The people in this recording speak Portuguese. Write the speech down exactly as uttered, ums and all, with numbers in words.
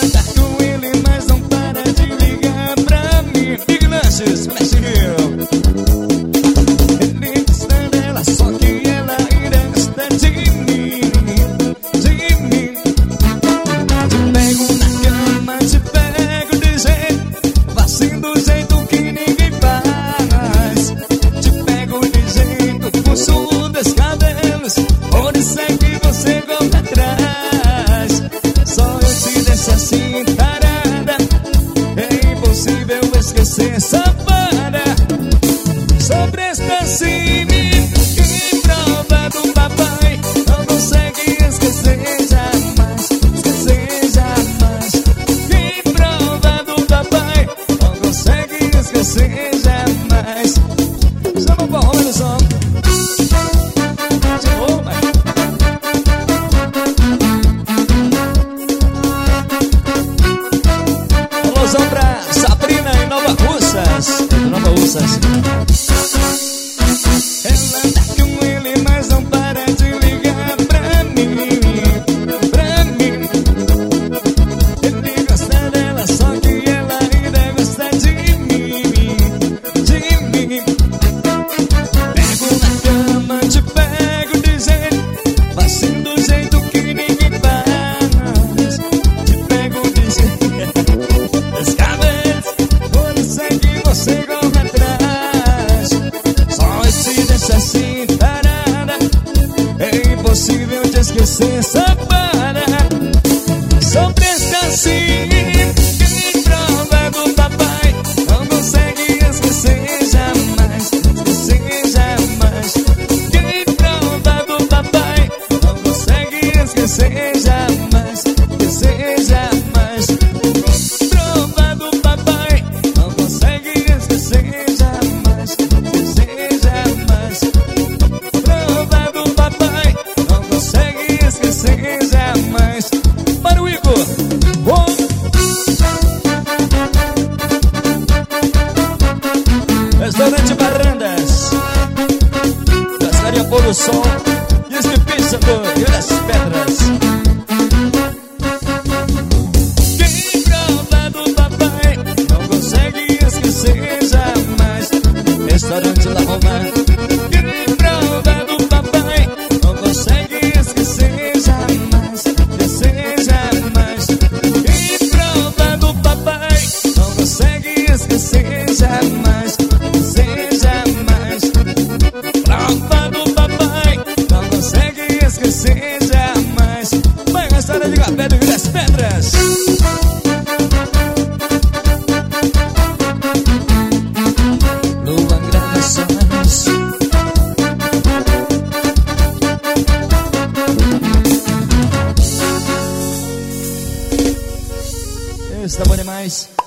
tá com ele, mas não para de ligar pra mim. Iglanches, Brasil. Ele gosta dela, só que ela ainda gosta de mim, de mim. Te pego na cama, te pego de jeito, assim do jeito que ninguém faz. Te pego de jeito, puxo dos cabelos, onde sei que você corre atrás. Só eu te deixo assim tarada, é impossível esquecer, safada. Só presta assim, que prova do papai, não consegue esquecer jamais, esquecer jamais. Que prova do papai, não consegue esquecer jamais. Chama pra rola no som. De novo, vai. Alusão pra Sabrina em Nova Russas. Nova Russas. Ela tá com ele, mas não para de ligar pra mim, pra mim. Ele gosta dela, só que ela ainda gosta de mim, de mim. Pego na cama, te pego de jeito, assim do jeito que ninguém faz. Te pego de jeito, os cabelos, onde sei que você corre atrás. Só te deixa assim parada, é impossível te esquecer, safada. Só presta assim, que prova do papai, não consegue esquecer jamais, esquecer jamais. Que prova do papai, não consegue esquecer jamais, esquecer jamais. Prova do papai, não consegue esquecer jamais, esquecer jamais. Prova do papai, não consegue esquecer jamais. Para o Igor, bom. Restaurante Barandas, Cascaria Pôr do Sol, diz que pizza do Rio das Pedras. Quem prova do papai, não consegue esquecer jamais. Restaurante La Roma. Quem prova do papai, não consegue esquecer jamais, esquecer jamais. Quem prova do papai, não consegue esquecer jamais, esquecer jamais. Prova do papai, não consegue esquecer jamais. Vai a história de Café do Rio das Pedras. Luan Gravações. Esse tá bom demais.